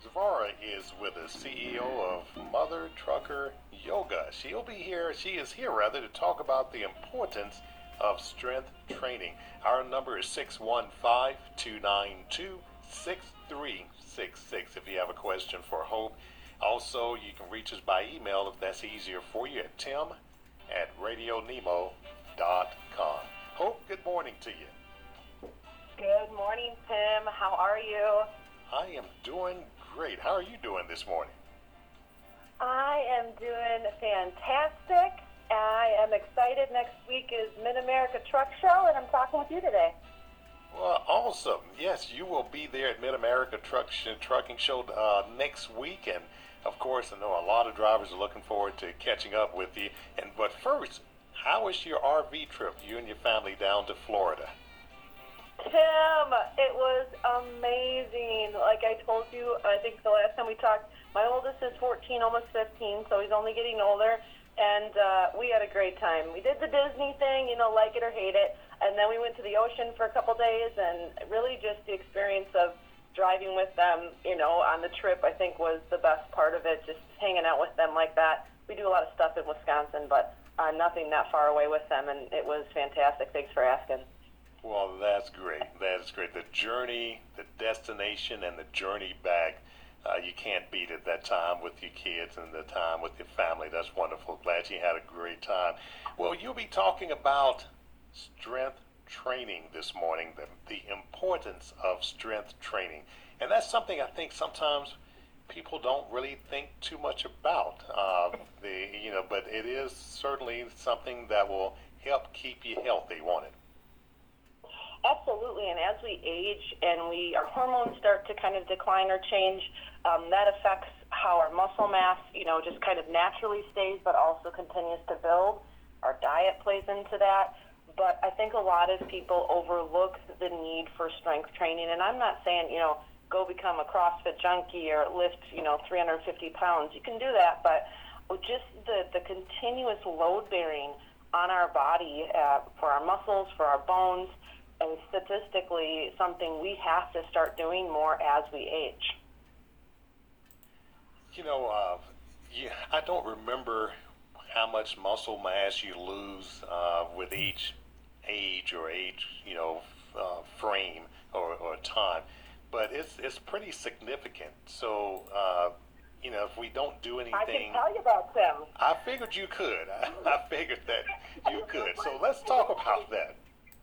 Zvara is with us, CEO of Mother Trucker Yoga. She is here rather, to talk about the importance of strength training. Our number is 615-292-6366 if you have a question for Hope. Also, you can reach us by email if that's easier for you at tim@radionemo.com. Hope, good morning to you. Good morning, Tim. How are you? I am doing great. How are you doing this morning? I am doing fantastic. I am excited. Next week is Mid-America Truck Show, and I'm talking with you today. Well, awesome. Yes, you will be there at Mid-America Trucking Show next week, and of course, I know a lot of drivers are looking forward to catching up with you. But first, how was your RV trip, you and your family, down to Florida? Tim, it was amazing. Like I told you, I think the last time we talked, my oldest is 14, almost 15, so he's only getting older, and we had a great time. We did the Disney thing, like it or hate it, and then we went to the ocean for a couple days, and really just the experience of driving with them, on the trip, I think was the best part of it, just hanging out with them like that. We do a lot of stuff in Wisconsin, but nothing that far away with them, and it was fantastic. Thanks for asking. Well, that's great. That is great. The journey, the destination, and the journey back, you can't beat it. That time with your kids and the time with your family. That's wonderful. Glad you had a great time. Well, you'll be talking about strength training this morning, the importance of strength training. And that's something I think sometimes people don't really think too much about. But it is certainly something that will help keep you healthy, won't it? Absolutely, and as we age and our hormones start to kind of decline or change, that affects how our muscle mass, just kind of naturally stays, but also continues to build. Our diet plays into that, but I think a lot of people overlook the need for strength training, and I'm not saying, go become a CrossFit junkie or lift, 350 pounds. You can do that, but just the continuous load bearing on our body for our muscles, for our bones, and statistically something we have to start doing more as we age. I don't remember how much muscle mass you lose with each age or frame or time, but it's pretty significant. So, if we don't do anything... I can tell you about them. I figured you could. I figured that you could. So let's talk about that.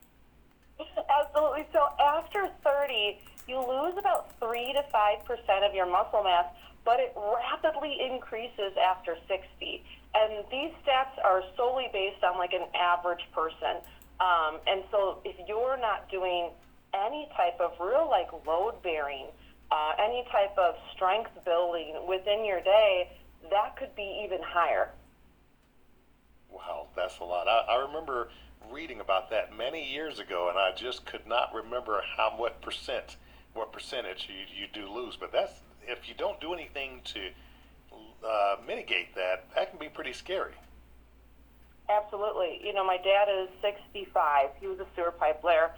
Absolutely. So after 30, you lose about 3 to 5% of your muscle mass, but it rapidly increases after 60. And these stats are solely based on like an average person. And so if you're not doing any type of real load bearing, any type of strength building within your day, that could be even higher. Wow, that's a lot. I remember reading about that many years ago, and I just could not remember what percentage you do lose. But that's, if you don't do anything to mitigate that can be pretty scary. Absolutely. My dad is 65. He was a sewer pipe layer.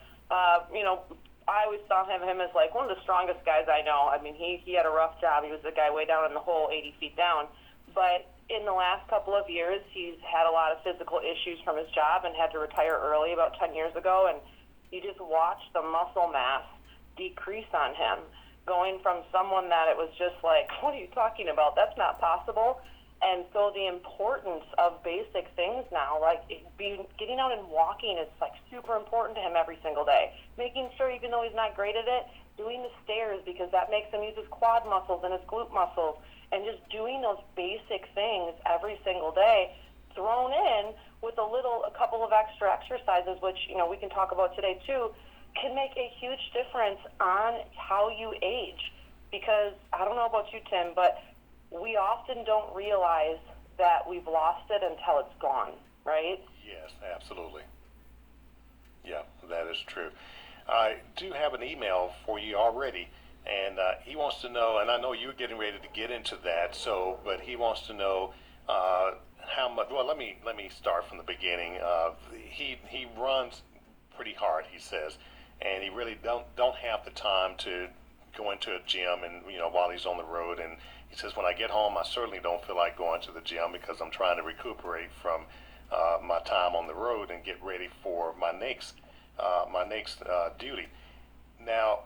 I always saw him as like one of the strongest guys I know. I mean, he had a rough job. He was the guy way down in the hole, 80 feet down. But in the last couple of years, he's had a lot of physical issues from his job and had to retire early about 10 years ago. And you just watch the muscle mass decrease on him, going from someone that it was just like, what are you talking about? That's not possible. And so the importance of basic things now, like getting out and walking is like super important to him every single day. Making sure, even though he's not great at it, doing the stairs because that makes him use his quad muscles and his glute muscles. And just doing those basic things every single day, thrown in with a couple of extra exercises, which, we can talk about today too, can make a huge difference on how you age. Because I don't know about you, Tim, but we often don't realize that we've lost it until it's gone, right? Yes, absolutely. Yeah, that is true. I do have an email for you already. And he wants to know, and I know you're getting ready to get into that. But he wants to know how much. Well, let me start from the beginning. He runs pretty hard, he says, and he really don't have the time to go into a gym, and while he's on the road, and he says, when I get home, I certainly don't feel like going to the gym because I'm trying to recuperate from my time on the road and get ready for my next duty. Now,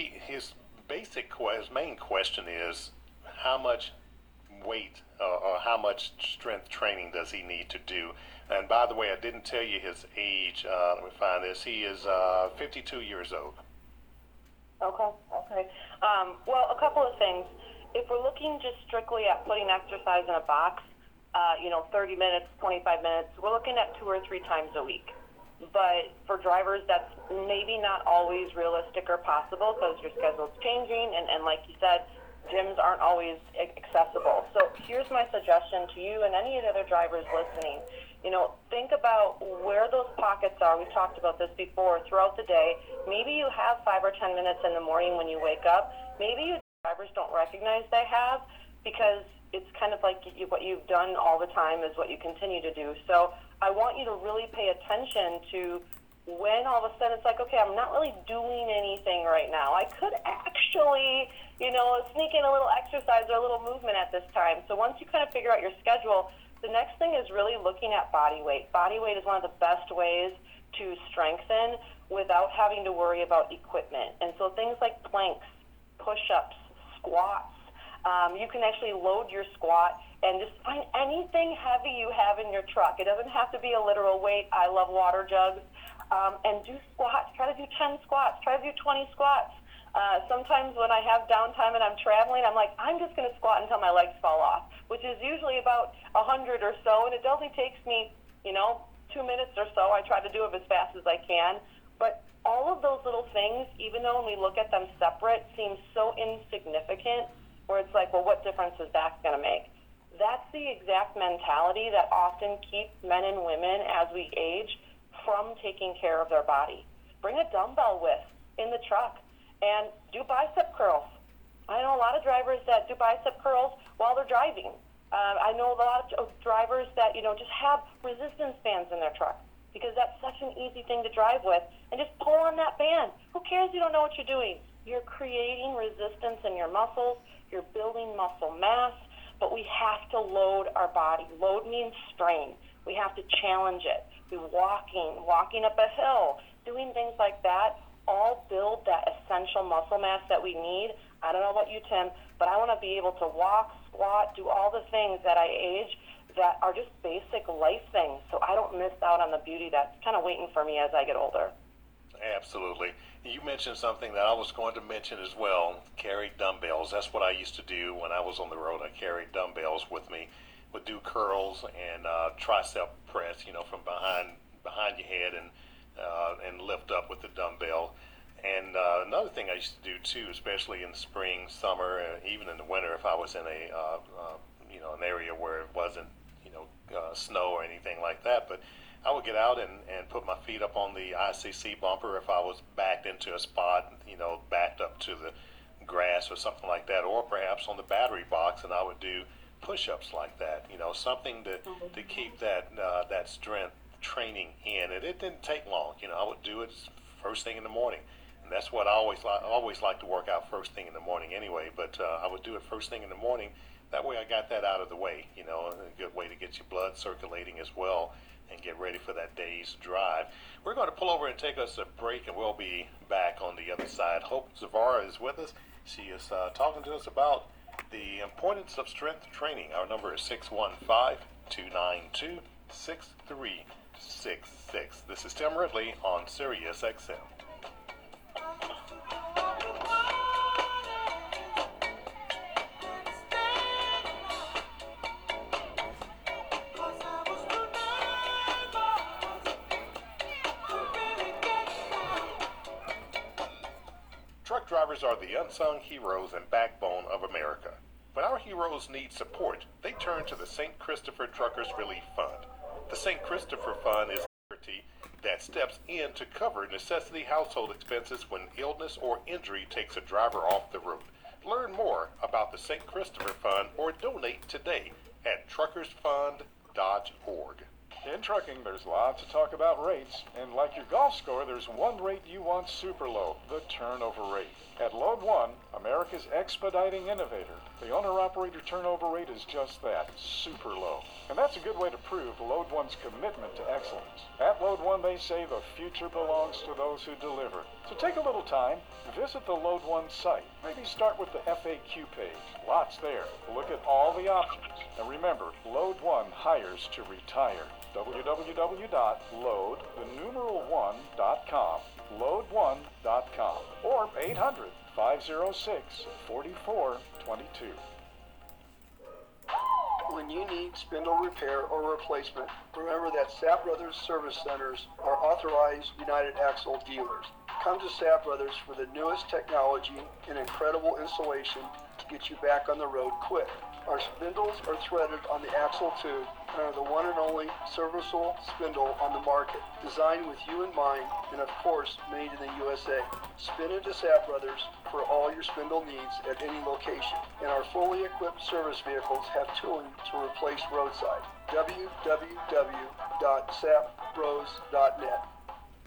his main question is how much weight or how much strength training does he need to do? And by the way, I didn't tell you his age. Let me find this. He is 52 years old. Okay. Well, a couple of things. If we're looking just strictly at putting exercise in a box, 30 minutes, 25 minutes, we're looking at 2 or 3 times a week. But for drivers, that's maybe not always realistic or possible because your schedule's changing, and like you said, gyms aren't always accessible. So here's my suggestion to you and any of the other drivers listening. Think about where those pockets are. We've talked about this before throughout the day. Maybe you have 5 or 10 minutes in the morning when you wake up. Maybe you drivers don't recognize they have because it's kind of like what you've done all the time is what you continue to do. So I want you to really pay attention to when all of a sudden it's like, okay, I'm not really doing anything right now. I could actually, sneak in a little exercise or a little movement at this time. So once you kind of figure out your schedule, the next thing is really looking at body weight. Body weight is one of the best ways to strengthen without having to worry about equipment. And so things like planks, push-ups, squats, you can actually load your squat and just find anything heavy you have in your truck. It doesn't have to be a literal weight. I love water jugs. And do squats. Try to do 10 squats. Try to do 20 squats. Sometimes when I have downtime and I'm traveling, I'm like, I'm just going to squat until my legs fall off, which is usually about 100 or so, and it only takes me, 2 minutes or so. I try to do it as fast as I can. But all of those little things, even though when we look at them separate, seem so insignificant, where it's like, well, what difference is that going to make? That's the exact mentality that often keeps men and women as we age from taking care of their body. Bring a dumbbell with in the truck and do bicep curls. I know a lot of drivers that do bicep curls while they're driving. I know a lot of drivers that, just have resistance bands in their truck because that's such an easy thing to drive with, and just pull on that band. Who cares you don't know what you're doing? You're creating resistance in your muscles. You're building muscle mass, but we have to load our body. Load means strain. We have to challenge it. Walking up a hill, doing things like that, all build that essential muscle mass that we need. I don't know about you, Tim, but I want to be able to walk, squat, do all the things that I age that are just basic life things, so I don't miss out on the beauty that's kind of waiting for me as I get older. Absolutely. You mentioned something that I was going to mention as well, carry dumbbells. That's what I used to do when I was on the road. I carried dumbbells with me, would do curls and tricep press, from behind your head and lift up with the dumbbell. And another thing I used to do too, especially in the spring, summer, even in the winter, if I was in an area where it wasn't, snow or anything like that, but I would get out and put my feet up on the ICC bumper if I was backed into a spot, backed up to the grass or something like that, or perhaps on the battery box, and I would do push-ups like that, something to keep that strength training in. And it didn't take long. I would do it first thing in the morning. And that's what I always like to work out first thing in the morning anyway, but I would do it first thing in the morning. That way I got that out of the way, a good way to get your blood circulating as well and get ready for that day's drive. We're going to pull over and take us a break, and we'll be back on the other side. Hope Zavara is with us. She is talking to us about the importance of strength training. Our number is 615-292-6366. This is Tim Ridley on Sirius XM. Truck drivers are the unsung heroes and backbone of America. When our heroes need support, they turn to the St. Christopher Truckers Relief Fund. The St. Christopher Fund is a charity that steps in to cover necessity household expenses when illness or injury takes a driver off the road. Learn more about the St. Christopher Fund or donate today at truckersfund.org. In trucking, there's lots to talk about rates, and like your golf score, there's one rate you want super low, the turnover rate. At Load 1, America's expediting innovator, the owner-operator turnover rate is just that, super low. And that's a good way to prove Load One's commitment to excellence. At Load One, they say the future belongs to those who deliver. So take a little time, visit the Load One site. Maybe start with the FAQ page. Lots there. Look at all the options. And remember, Load One hires to retire. www.load1.com, load1.com, or 800-506-4422. When you need spindle repair or replacement, remember that Sapp Brothers Service Centers are authorized United Axle dealers. Come to Sapp Brothers for the newest technology and incredible installation to get you back on the road quick. Our spindles are threaded on the axle tube and are the one and only serviceable spindle on the market, designed with you in mind and of course made in the USA. Spin into Sapp Brothers for all your spindle needs at any location, and our fully equipped service vehicles have tooling to replace roadside. www.sappbros.net.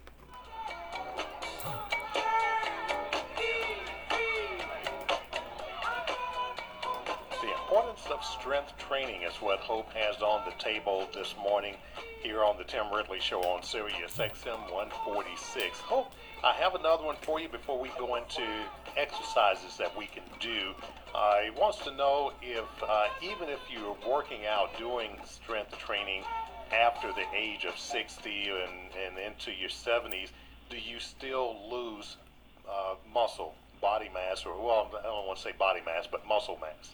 The importance of strength training is what Hope has on the table this morning here on the Tim Ridley Show on Sirius XM 146. Hope, I have another one for you before we go into exercises that we can do. He wants to know if even if you're working out doing strength training after the age of 60 and into your 70s, do you still lose muscle, body mass, or, well, I don't want to say body mass, but muscle mass?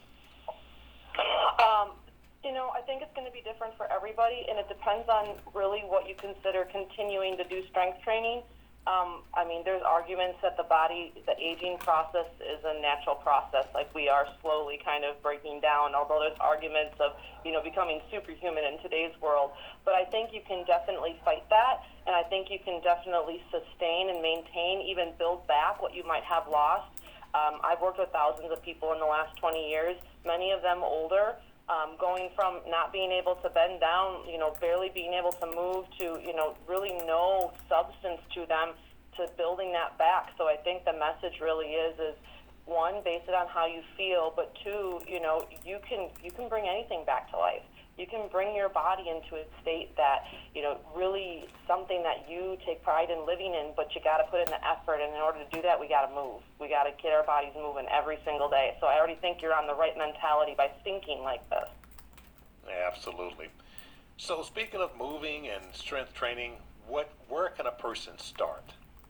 I think it's going to be different for everybody, and it depends on really what you consider continuing to do strength training. There's arguments that the aging process is a natural process, like we are slowly kind of breaking down, although there's arguments of, becoming superhuman in today's world. But I think you can definitely fight that, and I think you can definitely sustain and maintain, even build back what you might have lost. I've worked with thousands of people in the last 20 years, many of them older, going from not being able to bend down, barely being able to move to, really no substance to them, to building that back. So I think the message really is one, base it on how you feel, but two, you can bring anything back to life. You can bring your body into a state that, really something that you take pride in living in, but you got to put in the effort. And in order to do that, we got to move. We got to get our bodies moving every single day. So I already think you're on the right mentality by thinking like this. Absolutely. So speaking of moving and strength training, where can a person start?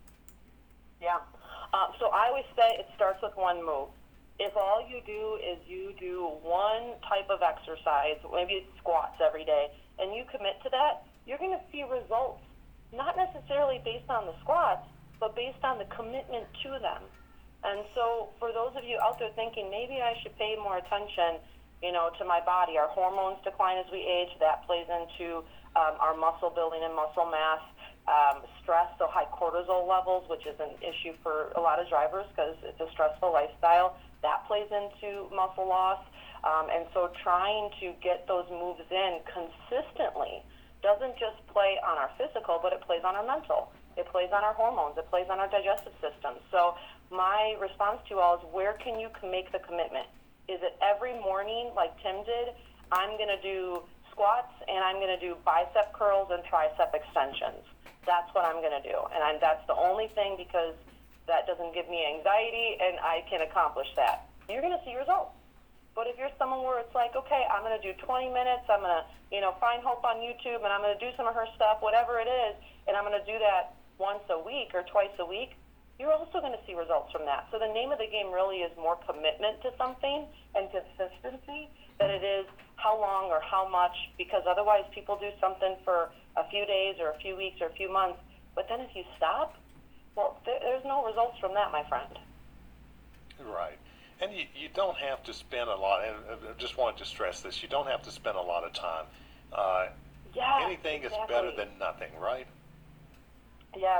Yeah. So I always say it starts with one move. If all you do is you do one type of exercise, maybe it's squats every day, and you commit to that, you're going to see results, not necessarily based on the squats, but based on the commitment to them. And so for those of you out there thinking, maybe I should pay more attention, to my body, our hormones decline as we age, that plays into our muscle building and muscle mass. Stress, so high cortisol levels, which is an issue for a lot of drivers because it's a stressful lifestyle, that plays into muscle loss. And so trying to get those moves in consistently doesn't just play on our physical, but it plays on our mental. It plays on our hormones. It plays on our digestive system. So my response to you all is, where can you make the commitment? Is it every morning, like Tim did, I'm going to do squats and I'm going to do bicep curls and tricep extensions? That's what I'm going to do. And that's the only thing, because that doesn't give me anxiety and I can accomplish that. You're going to see results. But if you're someone where it's like, okay, I'm going to do 20 minutes, I'm going to, find Hope on YouTube and I'm going to do some of her stuff, whatever it is, and I'm going to do that once a week or twice a week, you're also going to see results from that. So the name of the game really is more commitment to something and consistency than it is how long or how much, because otherwise people do something for a few days or a few weeks or a few months, but then if you stop, well, there's no results from that, my friend. Right. And you don't have to spend a lot, and I just wanted to stress this, you don't have to spend a lot of time. Anything is better than nothing, right? Yes.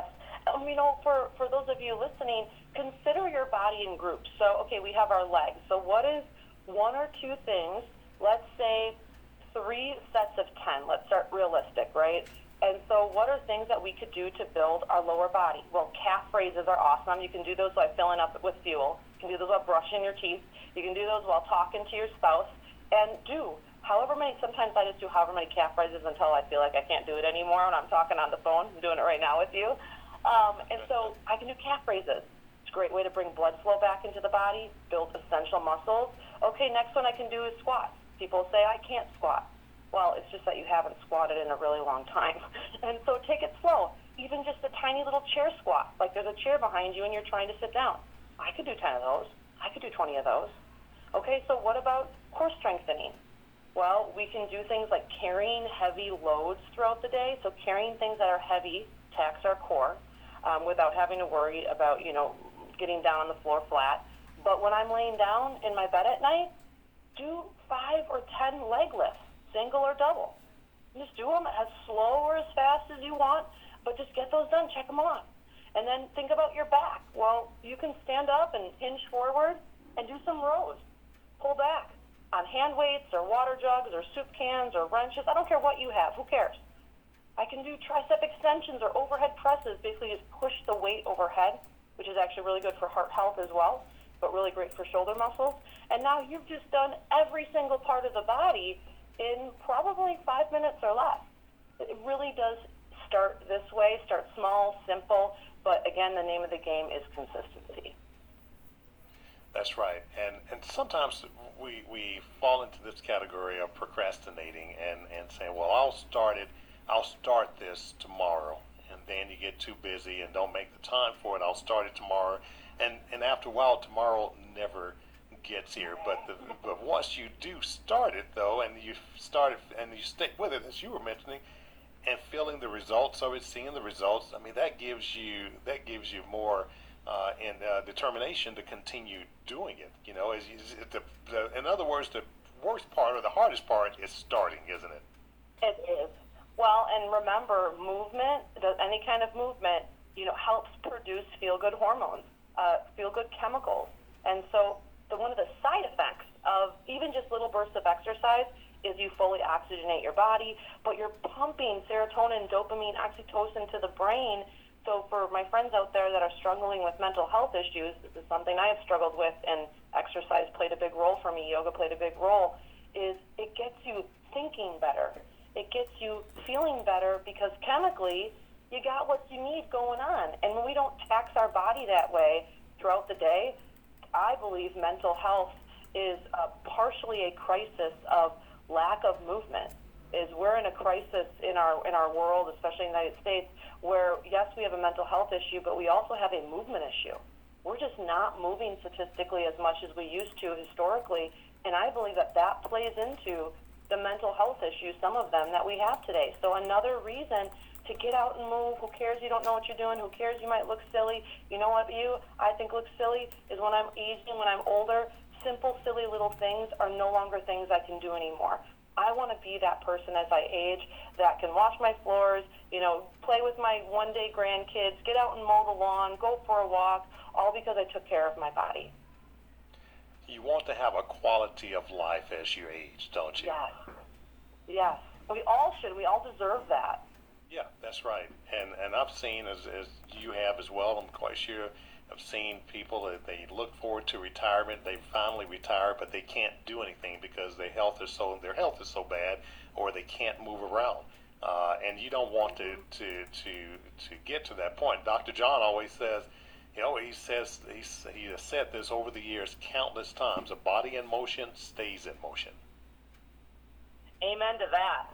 For those of you listening, consider your body in groups. So, okay, we have our legs. So what is one or two things, let's say 3 sets of 10. Let's start realistic, right? And so what are things that we could do to build our lower body? Well, calf raises are awesome. You can do those by filling up with fuel. You can do those while brushing your teeth. You can do those while talking to your spouse. And do however many, sometimes I just do however many calf raises until I feel like I can't do it anymore when I'm talking on the phone. I'm doing it right now with you. And so I can do calf raises. It's a great way to bring blood flow back into the body, build essential muscles. Okay, next one I can do is squats. People say I can't squat. Well, it's just that you haven't squatted in a really long time. And so take it slow. Even just a tiny little chair squat, like there's a chair behind you and you're trying to sit down. I could do 10 of those. I could do 20 of those. Okay, so what about core strengthening? Well, we can do things like carrying heavy loads throughout the day. So carrying things that are heavy tax our core without having to worry about, getting down on the floor flat. But when I'm laying down in my bed at night, do 5 or 10 leg lifts, single or double. Just do them as slow or as fast as you want, but just get those done, check them off. And then think about your back. Well, you can stand up and hinge forward and do some rows. Pull back on hand weights or water jugs or soup cans or wrenches. I don't care what you have. Who cares? I can do tricep extensions or overhead presses. Basically just push the weight overhead, which is actually really good for heart health as well, but really great for shoulder muscles. And now you've just done every single part of the body in probably 5 minutes or less. It really does start this way, start small, simple, but again, the name of the game is consistency. That's right. And sometimes we fall into this category of procrastinating and saying, well, I'll start this tomorrow. And then you get too busy and don't make the time for it. I'll start it tomorrow. And after a while, tomorrow never gets here. But once you do start it, though, and you start it and you stick with it, as you were mentioning, and feeling the results of it, seeing the results, I mean, that gives you more determination to continue doing it. In other words, the worst part or the hardest part is starting, isn't it? It is. Well, and remember, movement, any kind of movement, helps produce feel-good hormones, feel-good chemicals. And so one of the side effects of even just little bursts of exercise is you fully oxygenate your body, but you're pumping serotonin, dopamine, oxytocin to the brain. So for my friends out there that are struggling with mental health issues, this is something I have struggled with, and exercise played a big role for me, yoga played a big role, is it gets you thinking better. It gets you feeling better because chemically you got what you need going on. And when we don't tax our body that way throughout the day, I believe mental health is partially a crisis of lack of movement. We're in a crisis in our world, especially in the United States, where yes, we have a mental health issue, but we also have a movement issue. We're just not moving statistically as much as we used to historically, and I believe that plays into the mental health issues, some of them that we have today. So another reason to get out and move. Who cares you don't know what you're doing? Who cares you might look silly? You know what I think looks silly is when I'm aging, when I'm older, simple, silly little things are no longer things I can do anymore. I want to be that person as I age that can wash my floors, play with my one-day grandkids, get out and mow the lawn, go for a walk, all because I took care of my body. You want to have a quality of life as you age, don't you? Yes. We all should. We all deserve that. Yeah, that's right. And I've seen, as you have as well, I'm quite sure, I've seen people that they look forward to retirement. They finally retire, but they can't do anything because their health is so bad, or they can't move around. And you don't want to get to that point. Dr. John always says, he has said this over the years countless times: a body in motion stays in motion. Amen to that.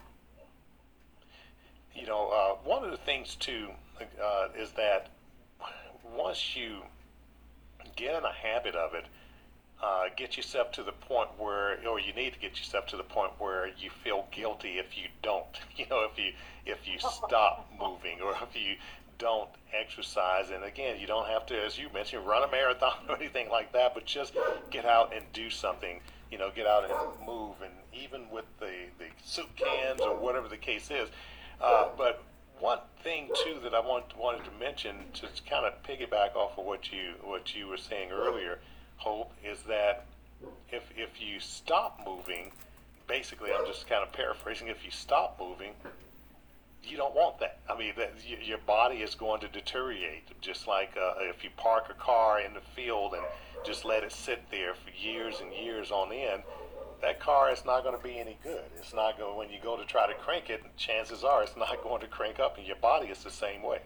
One of the things too is that once you get in a habit of it, get yourself to the point where, or you need to get yourself to the point where you feel guilty if you don't. If you stop moving, or if you don't exercise. And again, you don't have to, as you mentioned, run a marathon or anything like that, but just get out and do something. Get out and move, and even with the soup cans or whatever the case is. But one thing too that I wanted to mention, to kind of piggyback off of what you were saying earlier, Hope, is that if you stop moving, basically, I'm just kind of paraphrasing, if you stop moving, you don't want that. I mean, your body is going to deteriorate. Just like if you park a car in the field and just let it sit there for years and years on end, that car is not going to be any good. It's not going. When you go to try to crank it, chances are it's not going to crank up, and your body is the same way.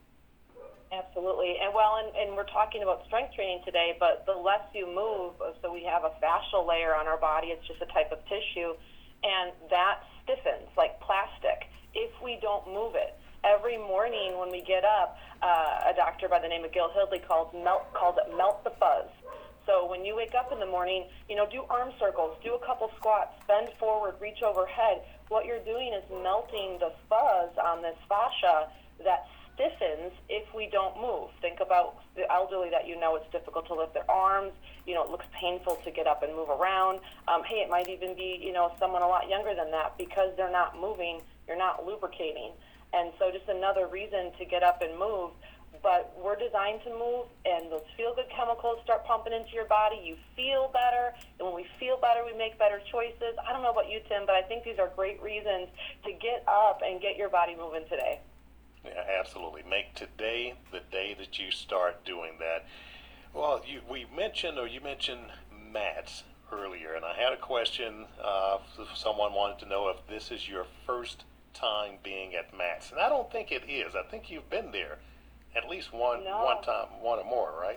Absolutely. And well, and we're talking about strength training today, but the less you move, so we have a fascial layer on our body, it's just a type of tissue, and that stiffens like plastic if we don't move it. Every morning when we get up, a doctor by the name of Gil Hildley calls it melt the fuzz. So when you wake up in the morning, do arm circles, do a couple squats, bend forward, reach overhead. What you're doing is melting the fuzz on this fascia that stiffens if we don't move. Think about the elderly that it's difficult to lift their arms. It looks painful to get up and move around. Hey, it might even be, someone a lot younger than that. Because they're not moving, you're not lubricating. And so just another reason to get up and move. But we're designed to move, and those feel-good chemicals start pumping into your body. You feel better, and when we feel better, we make better choices. I don't know about you, Tim, but I think these are great reasons to get up and get your body moving today. Yeah, absolutely. Make today the day that you start doing that. Well, you mentioned mats earlier, and I had a question. Someone wanted to know if this is your first time being at mats, and I don't think it is. I think you've been there at least one time, one or more, right?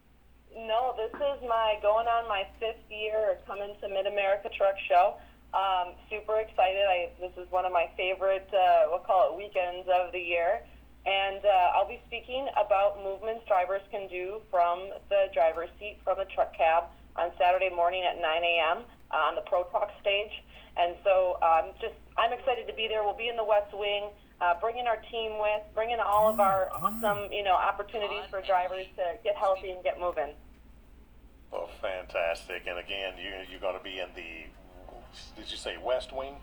No, this is going on my 5th year coming to Mid-America Truck Show. Super excited. This is one of my favorite, we'll call it weekends of the year. And I'll be speaking about movements drivers can do from the driver's seat, from the truck cab, on Saturday morning at 9 a.m. On the Pro Talk stage. And so I'm excited to be there. We'll be in the West Wing, bringing our team with, bringing all of our awesome, opportunities for drivers to get healthy and get moving. Well, fantastic. And again, you're going to be in the, did you say West Wing?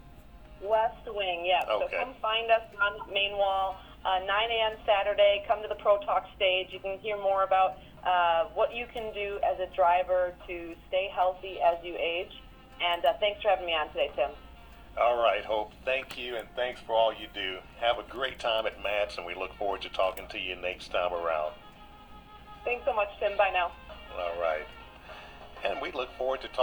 West Wing, yes. Okay. So come find us on the main wall, 9 a.m. Saturday. Come to the Pro Talk stage. You can hear more about what you can do as a driver to stay healthy as you age. And thanks for having me on today, Tim. All right, Hope. Thank you, and thanks for all you do. Have a great time at Mats, and we look forward to talking to you next time around. Thanks so much, Tim. Bye now. All right. And we look forward to talking